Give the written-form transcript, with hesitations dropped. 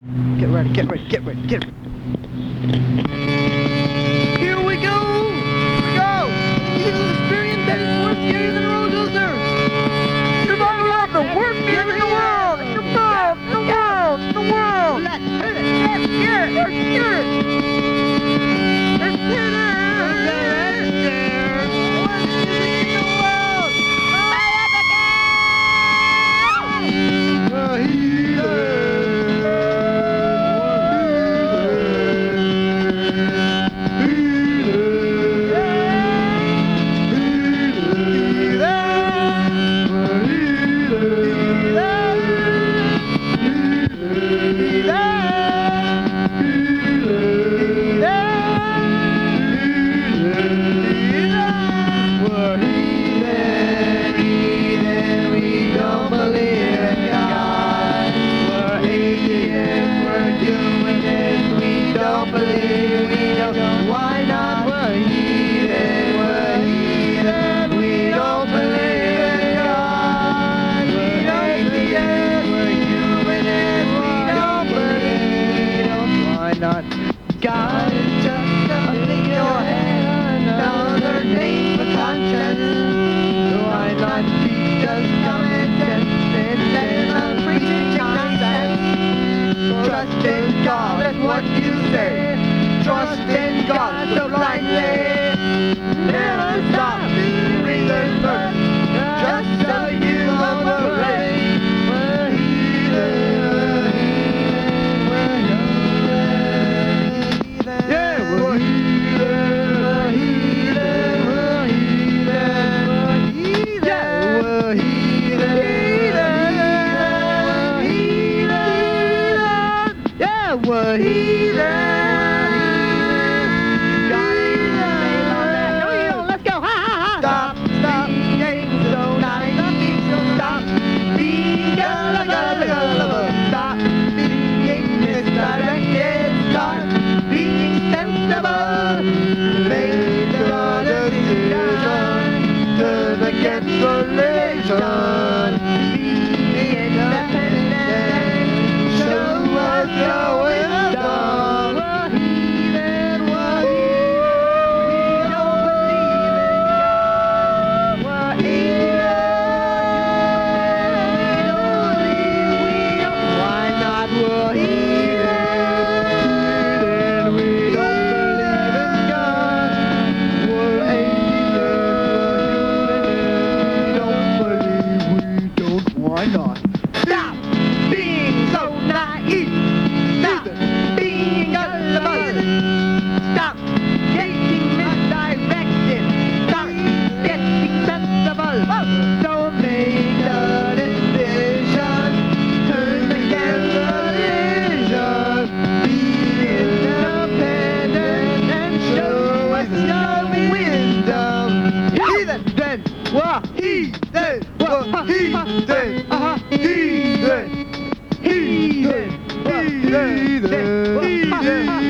Get ready, get ready, get ready, get ready. Here we go! Here we go! Eagle experience that is more scary than a roller coaster! You're about to have the worst feeling in the world! In the world! In the world! In the world! Let's hit it! Let's hear it! Let's hear it! Let's hear it! Let's hear it! Worst music in the world! God is just something in your head, another name for conscience. Why not Jesus come and instead of preaching nonsense? Trust in God, that's what you say. Trust in God so blindly. Never stop doing the first, just so you operate. We're heathen. No, you don't. Let's go. Ha ha ha. Stop being so nice. Stop being gullible. Stop being misdirected. Start being sensible. Make the decision. Turn against religion. Be independent. Show us your Why not? Stop being so naive. Stop being gullible. Stop getting misdirected. Start getting sensible. So make the decision. Turn against religion. Be independent and show us your wisdom. Heathen, then, heathen, heathen. Heathen, heathen, heathen, heathen, heathen.